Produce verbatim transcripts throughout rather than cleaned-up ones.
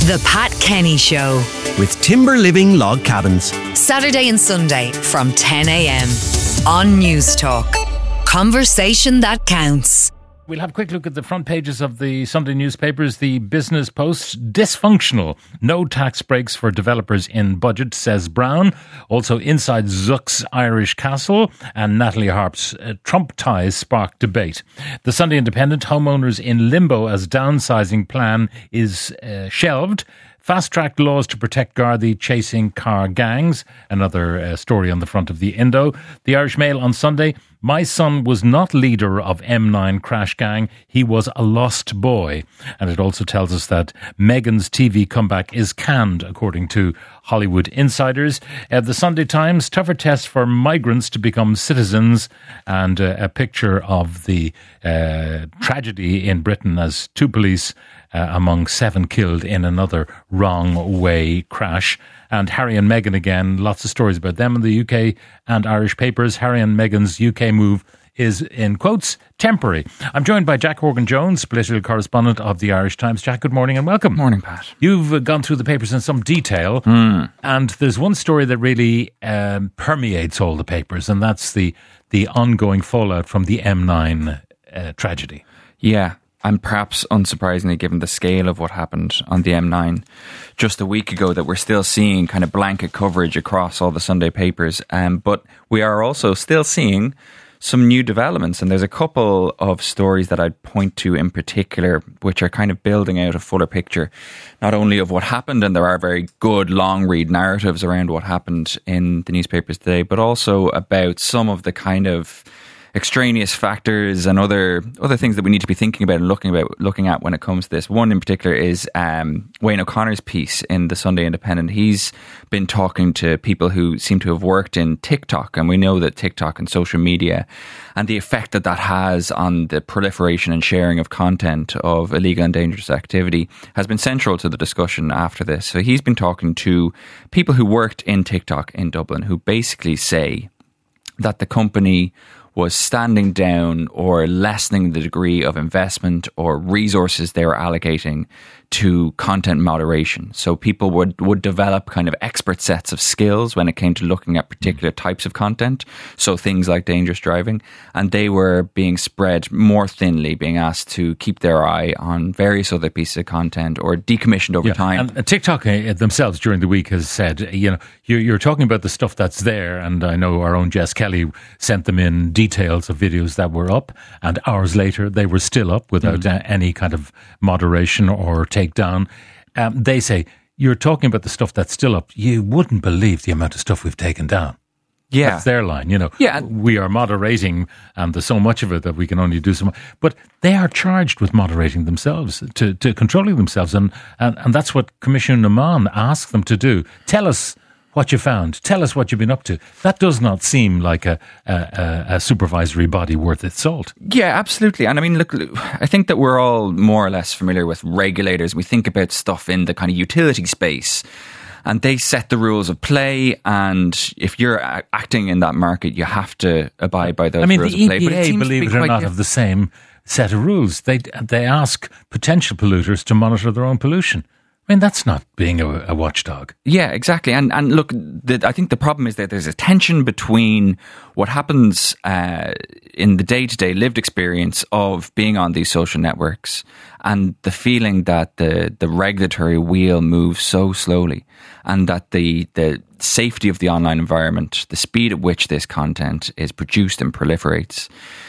The Pat Kenny Show with Timber Living Log Cabins. Saturday and Sunday from ten a.m. on News Talk. Conversation that counts. We'll have a quick look at the front pages of the Sunday newspapers. The Business Post, dysfunctional. No tax breaks for developers in budget, says Brown. Also, inside Zuck's Irish Castle. And Natalie Harp's uh, Trump ties spark debate. The Sunday Independent, homeowners in limbo as downsizing plan is uh, shelved. Fast-tracked laws to protect Gardaí chasing car gangs. Another uh, story on the front of the Indo. The Irish Mail on Sunday. My son was not leader of M nine crash gang. He was a lost boy. And it also tells us that Meghan's T V comeback is canned, according to Hollywood insiders. Uh, the Sunday Times, tougher test for migrants to become citizens. And uh, a picture of the uh, tragedy in Britain as two police Uh, among seven killed in another wrong way crash. And Harry and Meghan again, lots of stories about them in the U K and Irish papers. Harry and Meghan's U K move is, in quotes, temporary. I'm joined by Jack Horgan-Jones, political correspondent of the Irish Times. Jack, good morning and welcome. Morning, Pat. You've uh, gone through the papers in some detail, mm. and there's one story that really um, permeates all the papers, and that's the, the ongoing fallout from the M nine uh, tragedy. Yeah. And perhaps unsurprisingly, given the scale of what happened on the M nine just a week ago, that we're still seeing kind of blanket coverage across all the Sunday papers. Um, but we are also still seeing some new developments. And there's a couple of stories that I'd point to in particular, which are kind of building out a fuller picture, not only of what happened, and there are very good long read narratives around what happened in the newspapers today, but also about some of the kind of extraneous factors and other other things that we need to be thinking about and looking about looking at when it comes to this. One in particular is um, Wayne O'Connor's piece in the Sunday Independent. He's been talking to people who seem to have worked in TikTok, and we know that TikTok and social media and the effect that that has on the proliferation and sharing of content of illegal and dangerous activity has been central to the discussion after this. So he's been talking to people who worked in TikTok in Dublin, who basically say that the company was standing down or lessening the degree of investment or resources they were allocating to content moderation. So people would, would develop kind of expert sets of skills when it came to looking at particular types of content. So things like dangerous driving. And they were being spread more thinly, being asked to keep their eye on various other pieces of content or decommissioned over yeah. time. And TikTok themselves during the week has said, you know, you're, you're talking about the stuff that's there. And I know our own Jess Kelly sent them in details of videos that were up. And hours later, they were still up without mm. any kind of moderation or takedown. Um, they say, you're talking about the stuff that's still up. You wouldn't believe the amount of stuff we've taken down. Yeah. That's their line, you know. Yeah. We are moderating, and there's so much of it that we can only do so much. But they are charged with moderating themselves, to, to controlling themselves. And, and, and that's what Commissioner Naumann asked them to do. Tell us what you found. Tell us what you've been up to. That does not seem like a, a, a supervisory body worth its salt. Yeah, absolutely. And I mean, look, I think that we're all more or less familiar with regulators. We think about stuff in the kind of utility space, and they set the rules of play. And if you're acting in that market, you have to abide by those I mean, rules the of play. E P A, but it seems believe to be it or quite not, diff- have the same set of rules. They they ask potential polluters to monitor their own pollution. I mean, that's not being a, a watchdog. Yeah, exactly. And and look, the, I think the problem is that there's a tension between what happens uh, in the day-to-day lived experience of being on these social networks and the feeling that the, the regulatory wheel moves so slowly, and that the, the safety of the online environment, the speed at which this content is produced and proliferates,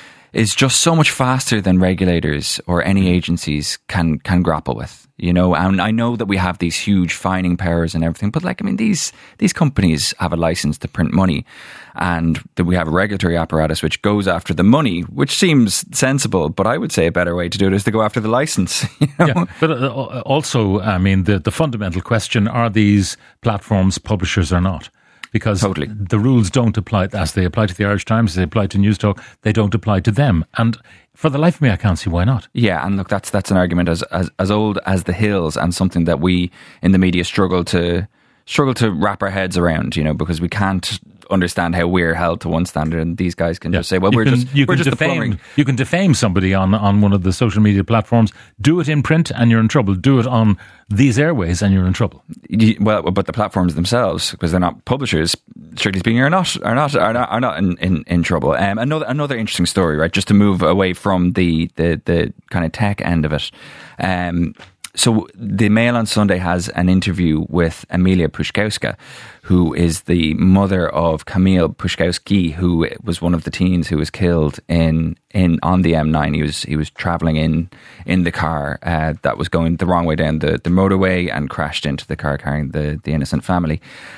is just so much faster than regulators or any agencies can can grapple with, you know. And I know that we have these huge fining powers and everything, but like, I mean, these these companies have a license to print money, and that we have a regulatory apparatus which goes after the money, which seems sensible. But I would say a better way to do it is to go after the license. You know? Yeah, but also, I mean, the, the fundamental question, are these platforms publishers or not? Because totally. The rules don't apply, as they apply to the Irish Times, as they apply to News Talk, they don't apply to them. And for the life of me, I can't see why not. Yeah, and look, that's that's an argument as, as as old as the hills, and something that we in the media struggle to struggle to wrap our heads around, you know, because we can't understand how we're held to one standard, and these guys can Yeah. just say, well, you we're can, just you we're can just the defame plumbing. you can defame somebody on on one of the social media platforms. Do it in print, and you're in trouble. Do it on these airways, and you're in trouble. You- Well, but the platforms themselves, because they're not publishers, strictly speaking, are not are not are not, are not in, in, in trouble. Um, another another interesting story, right? Just to move away from the the, the kind of tech end of it. Um, so the Mail on Sunday has an interview with Emilia Puszkowska, who is the mother of Kamil Puszkowski, who was one of the teens who was killed in in on the M nine. He was he was traveling in in the car uh, that was going the wrong way down the, the motorway and crashed into the car carrying the the innocent family.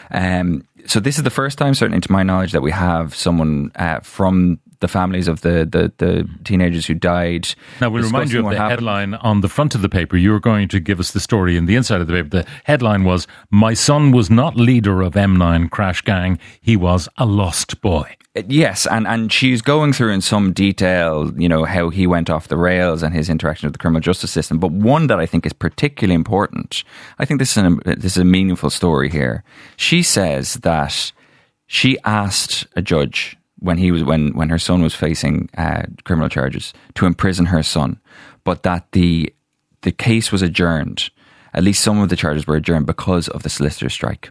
Um, so this is the first time, certainly to my knowledge, that we have someone uh, from the families of the, the, the teenagers who died. Now, we'll remind you of discussing what the happened. headline on the front of the paper. You were going to give us the story in the inside of the paper. The headline was, "My son was not leader of M nine crash gang. He was a lost boy." Yes, and, and she's going through in some detail, you know, how he went off the rails and his interaction with the criminal justice system. But one that I think is particularly important, I think this is, an, this is a meaningful story here. She says that she asked a judge when he was when, when her son was facing uh, criminal charges to imprison her son, but that the the case was adjourned. At least some of the charges were adjourned because of the solicitor's strike.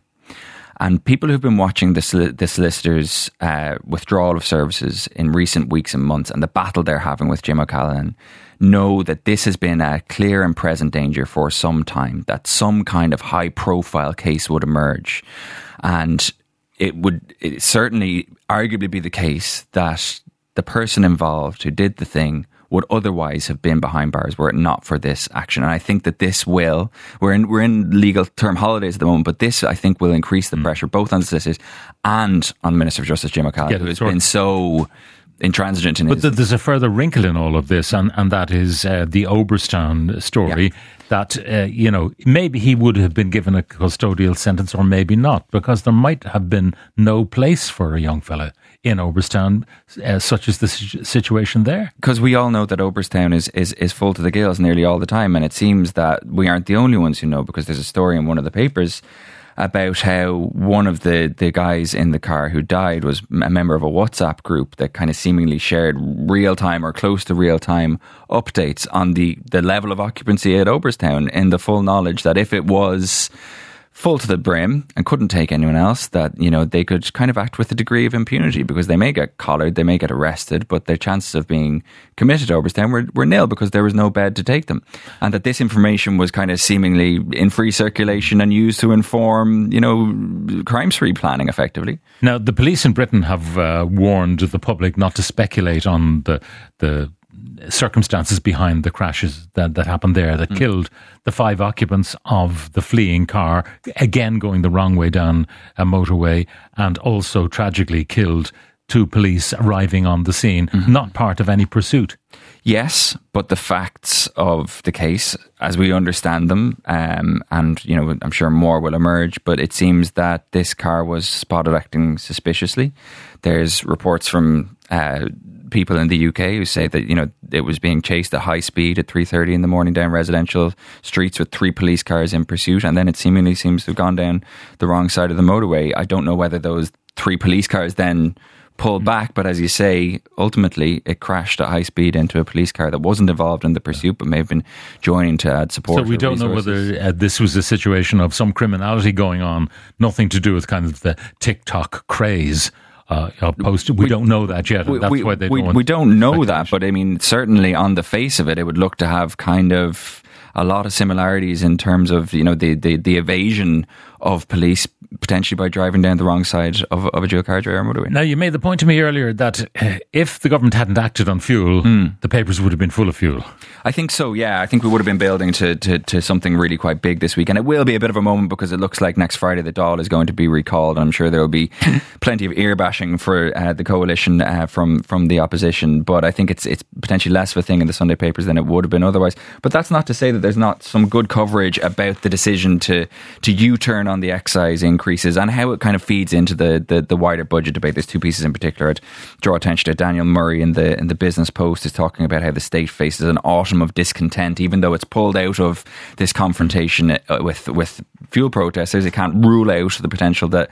And people who've been watching the, soli- the solicitors' uh, withdrawal of services in recent weeks and months and the battle they're having with Jim O'Callaghan know that this has been a clear and present danger for some time, that some kind of high-profile case would emerge. And it would it certainly arguably be the case that the person involved who did the thing would otherwise have been behind bars were it not for this action. And I think that this will, we're in we're in legal term holidays at the moment, but this, I think, will increase the mm. pressure both on the solicitors and on Minister for Justice Jim O'Callaghan, Yeah, who has sort- been so intransigent in But his... th- there's a further wrinkle in all of this, and, and that is uh, the Oberstown story. Yeah. That, uh, you know, maybe he would have been given a custodial sentence or maybe not, because there might have been no place for a young fella in Oberstown, uh, such as the si- situation there. Because we all know that Oberstown is, is, is full to the gills nearly all the time, and it seems that we aren't the only ones who know, because there's a story in one of the papers about how one of the, the guys in the car who died was a member of a WhatsApp group that kind of seemingly shared real-time or close to real-time updates on the, the level of occupancy at Oberstown, in the full knowledge that if it was full to the brim and couldn't take anyone else, that, you know, they could kind of act with a degree of impunity, because they may get collared, they may get arrested, but their chances of being committed to Oberstown were, were nil, because there was no bed to take them. And that this information was kind of seemingly in free circulation and used to inform, you know, crime spree planning effectively. Now, the police in Britain have uh, warned the public not to speculate on the the circumstances behind the crashes that, that happened there, that mm. killed the five occupants of the fleeing car, again going the wrong way down a motorway, and also tragically killed two police arriving on the scene, mm-hmm. not part of any pursuit. Yes, but the facts of the case, as we understand them, um, and, you know, I'm sure more will emerge, but it seems that this car was spotted acting suspiciously. There's reports from uh, people in the U K who say that, you know, it was being chased at high speed at three thirty in the morning down residential streets with three police cars in pursuit, and then it seemingly seems to have gone down the wrong side of the motorway. I don't know whether those three police cars then pulled back, but as you say, ultimately it crashed at high speed into a police car that wasn't involved in the pursuit but may have been joining to add support. So we don't resources. know whether uh, this was a situation of some criminality going on, nothing to do with kind of the TikTok craze. Uh, post. We, we don't know that yet. We, That's we, why they we, don't we don't know that, but I mean, certainly on the face of it, it would look to have kind of a lot of similarities in terms of, you know, the, the, the evasion of police potentially by driving down the wrong side of, of a dual carriageway or motorway. Now, you made the point to me earlier that uh, if the government hadn't acted on fuel, mm. the papers would have been full of fuel. I think so, yeah. I think we would have been building to, to, to something really quite big this week. And it will be a bit of a moment, because it looks like next Friday the Dáil is going to be recalled. And I'm sure there will be plenty of ear bashing for uh, the coalition uh, from, from the opposition. But I think it's it's potentially less of a thing in the Sunday papers than it would have been otherwise. But that's not to say that there's not some good coverage about the decision to, to U-turn on the excise increases and how it kind of feeds into the, the, the wider budget debate. There's two pieces in particular I'd draw attention to. Daniel Murray in the in the Business Post is talking about how the state faces an autumn of discontent, even though it's pulled out of this confrontation with with fuel protesters. It can't rule out the potential that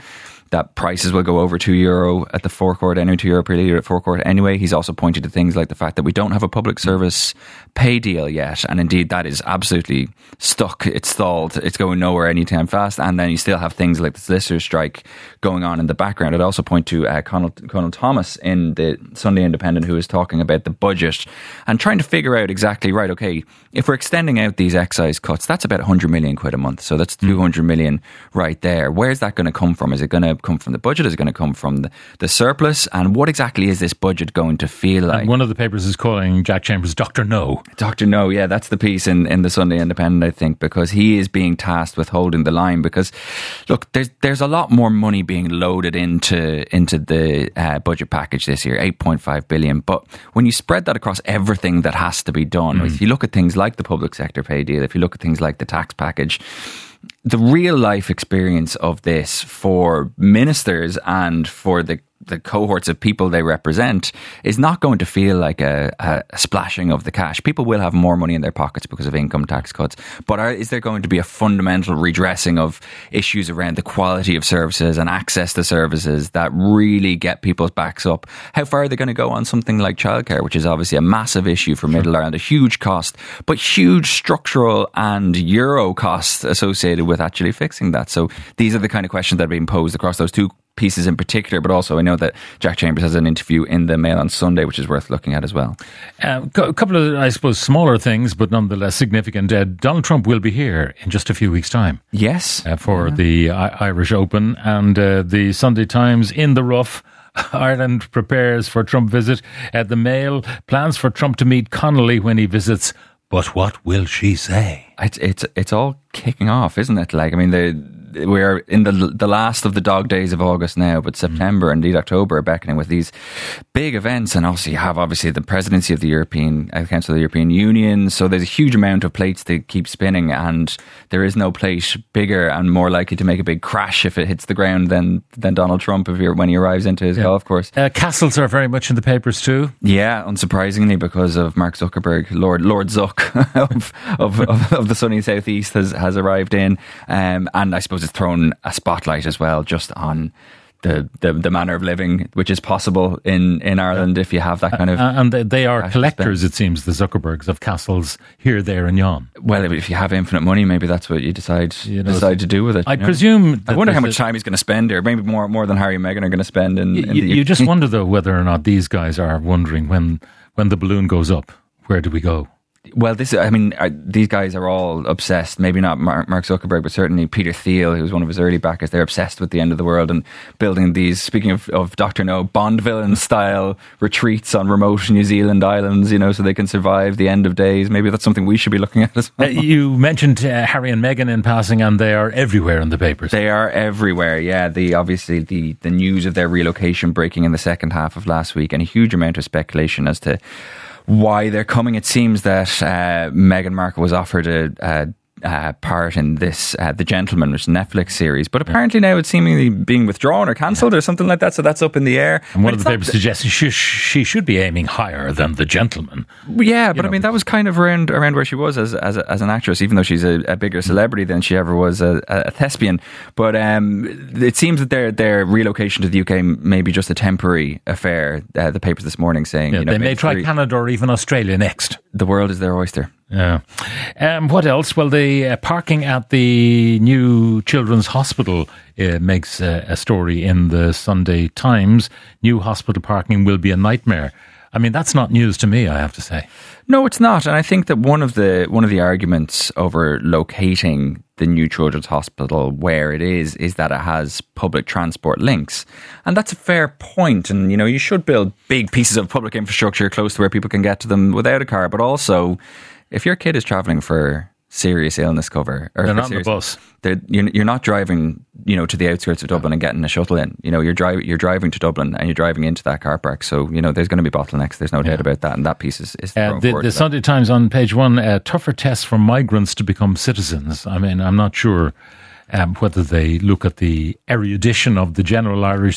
that prices will go over two euro at the forecourt, anyway, two euro per litre at forecourt anyway. He's also pointed to things like the fact that we don't have a public service pay deal yet. And indeed, that is absolutely stuck. It's stalled. It's going nowhere anytime fast. And then you still have things like the solicitors' strike going on in the background. I'd also point to uh, Conal, Conal Thomas in the Sunday Independent, who is talking about the budget and trying to figure out exactly, right, okay, if we're extending out these excise cuts, that's about one hundred million quid a month. So that's two hundred million right there. Where's that going to come from? Is it going to come from the budget? Is it going to come from the, the surplus? And what exactly is this budget going to feel like? And one of the papers is calling Jack Chambers Doctor No. Doctor No, yeah, that's the piece in, in the Sunday Independent, I think, because he is being tasked with holding the line. Because, look, there's there's a lot more money being loaded into into the uh, budget package this year, eight point five billion. But when you spread that across everything that has to be done, mm. if you look at things like the public sector pay deal, if you look at things like the tax package, the real life experience of this for ministers and for the the cohorts of people they represent is not going to feel like a, a, a splashing of the cash. People will have more money in their pockets because of income tax cuts, but are, is there going to be a fundamental redressing of issues around the quality of services and access to services that really get people's backs up? How far are they going to go on something like childcare, which is obviously a massive issue for Middle Ireland, a huge cost, but huge structural and euro costs associated with actually fixing that? So these are the kind of questions that are being posed across those two pieces in particular, but also I know that Jack Chambers has an interview in the Mail on Sunday, which is worth looking at as well. Uh, a couple of, I suppose, smaller things, but nonetheless significant. Uh, Donald Trump will be here in just a few weeks' time. Yes. Uh, for yeah. the I- Irish Open, and uh, the Sunday Times in the rough. Ireland prepares for Trump visit. At the Mail, plans for Trump to meet Connolly when he visits. But what will she say? It's it's it's all kicking off, isn't it? Like, I mean, the we're in the the last of the dog days of August now, but September mm. and indeed October are beckoning with these big events. And also you have obviously the presidency of the European uh, Council of the European Union. So there's a huge amount of plates to keep spinning, and there is no plate bigger and more likely to make a big crash if it hits the ground than than Donald Trump if you're, when he arrives into his yeah. golf course. Uh, castles are very much in the papers too. Yeah, unsurprisingly, because of Mark Zuckerberg, Lord Lord Zuck of, of, of of the sunny southeast has has arrived in, um, and I suppose it's thrown a spotlight as well just on the, the, the manner of living which is possible in, in Ireland if you have that kind of... Uh, and they, they are collectors, it seems, the Zuckerbergs, of castles here, there and yon. Well, if you have infinite money, maybe that's what you decide you know, decide to do with it. I presume... I wonder how much time he's going to spend here. Maybe more more than Harry and Meghan are going to spend in, you, in you, the... You just wonder, though, whether or not these guys are wondering when, when the balloon goes up, where do we go? Well, this, I mean, uh, these guys are all obsessed. Maybe not Mark, Mark Zuckerberg, but certainly Peter Thiel, who was one of his early backers. They're obsessed with the end of the world and building these, speaking of, of Doctor No, Bond villain style retreats on remote New Zealand islands, you know, so they can survive the end of days. Maybe that's something we should be looking at as well. Uh, you mentioned uh, Harry and Meghan in passing, and they are everywhere in the papers. They are everywhere, yeah. The obviously the, the news of their relocation breaking in the second half of last week, and a huge amount of speculation as to why they're coming. It seems that uh, Meghan Markle was offered a, a, a part in this uh, The Gentleman, which is a Netflix series, but apparently now it's seemingly being withdrawn or cancelled or something like that, so that's up in the air. And one but of the papers th- suggests she, she should be aiming higher than The Gentleman. Yeah, but you know. I mean, that was kind of around around where she was as as, a, as an actress, even though she's a, a bigger celebrity than she ever was a, a thespian. But um, it seems that their their relocation to the U K may be just a temporary affair. Uh, the papers this morning saying, yeah, you know, they may try three, Canada or even Australia next. The world is their oyster. Yeah. Um, what else? Well, the uh, parking at the new Children's Hospital uh, makes uh, a story in the Sunday Times. New hospital parking will be a nightmare. I mean, that's not news to me, I have to say. No, it's not. And I think that one of the one of the arguments over locating the new Children's Hospital where it is, is that it has public transport links. And that's a fair point. And, you know, you should build big pieces of public infrastructure close to where people can get to them without a car. But also, if your kid is travelling for serious illness cover, or they're not serious, on the bus. You're, you're not driving, you know, to the outskirts of Dublin and getting a shuttle in. You know, you're driving, you're driving to Dublin and you're driving into that car park. So, you know, there's going to be bottlenecks. There's no yeah. doubt about that. And that piece is, is uh, the, the Sunday Times on page one, uh, tougher tests for migrants to become citizens. I mean, I'm not sure um, whether they look at the erudition of the general Irish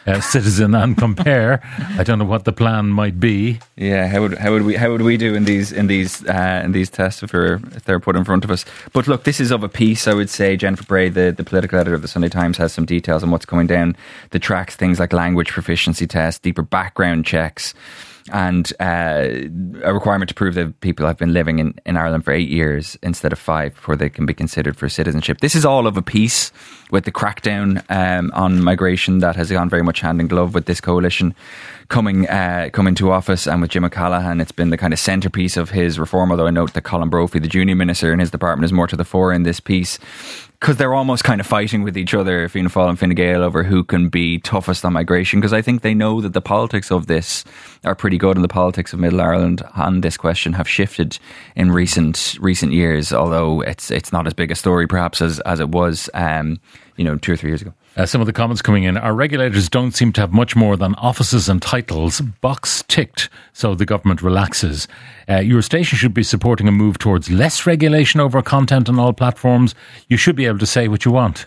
uh, citizen and compare. I don't know what the plan might be. Yeah, how would how would we how would we do in these in these uh, in these tests if they're if they're put in front of us? But look, this is of a piece. I would say Jennifer Bray, the, the political editor of the Sunday Times, has some details on what's coming down the tracks. Things like language proficiency tests, deeper background checks, and uh, a requirement to prove that people have been living in, in Ireland for eight years instead of five before they can be considered for citizenship. This is all of a piece with the crackdown um, on migration that has gone very much hand in glove with this coalition coming uh, coming to office, and with Jim O'Callaghan. It's been the kind of centrepiece of his reform, although I note that Colin Brophy, the junior minister in his department, is more to the fore in this piece, because they're almost kind of fighting with each other, Fianna Fáil and Fine Gael, over who can be toughest on migration, because I think they know that the politics of this are pretty good, and the politics of Middle Ireland on this question have shifted in recent recent years, although it's it's not as big a story perhaps as, as it was um, you know, two or three years ago. Uh, some of the comments coming in. Our regulators don't seem to have much more than offices and titles. Box ticked, so the government relaxes. Uh, your station should be supporting a move towards less regulation over content on all platforms. You should be able to say what you want.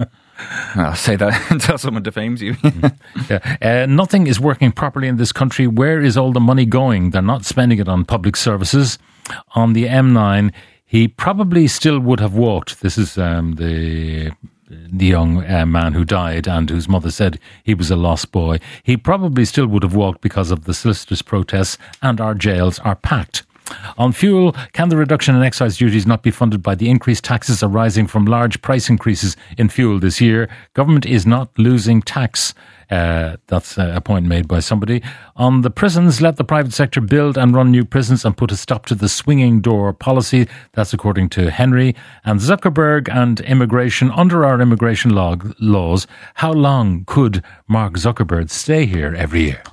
I'll say that until someone defames you. yeah. uh, nothing is working properly in this country. Where is all the money going? They're not spending it on public services. On the M nine, he probably still would have walked. This is um, the... the young uh, man who died and whose mother said he was a lost boy. He probably still would have walked because of the solicitors' protests, and our jails are packed. On fuel, can the reduction in excise duties not be funded by the increased taxes arising from large price increases in fuel this year? Government is not losing tax. Uh, that's a point made by somebody. On the prisons, let the private sector build and run new prisons and put a stop to the swinging door policy. That's according to Henry. And Zuckerberg and immigration. Under our immigration law, laws, how long could Mark Zuckerberg stay here every year?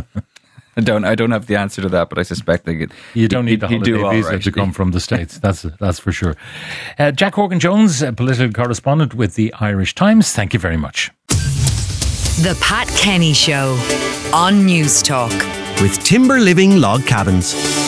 I don't. I don't have the answer to that, but I suspect they get. You don't need the holiday do visa right. to come from the States. That's that's for sure. Uh, Jack Horgan-Jones, a political correspondent with the Irish Times. Thank you very much. The Pat Kenny Show on News Talk with Timber Living Log Cabins.